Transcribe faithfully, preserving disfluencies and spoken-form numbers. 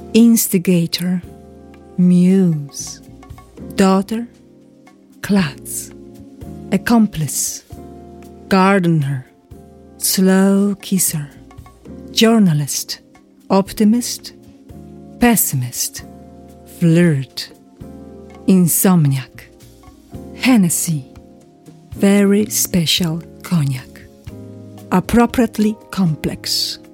instigator, muse, daughter, klutz, accomplice, gardener, slow kisser, journalist, optimist, pessimist, flirt, insomniac, Hennessy, very special cognac, appropriately complex.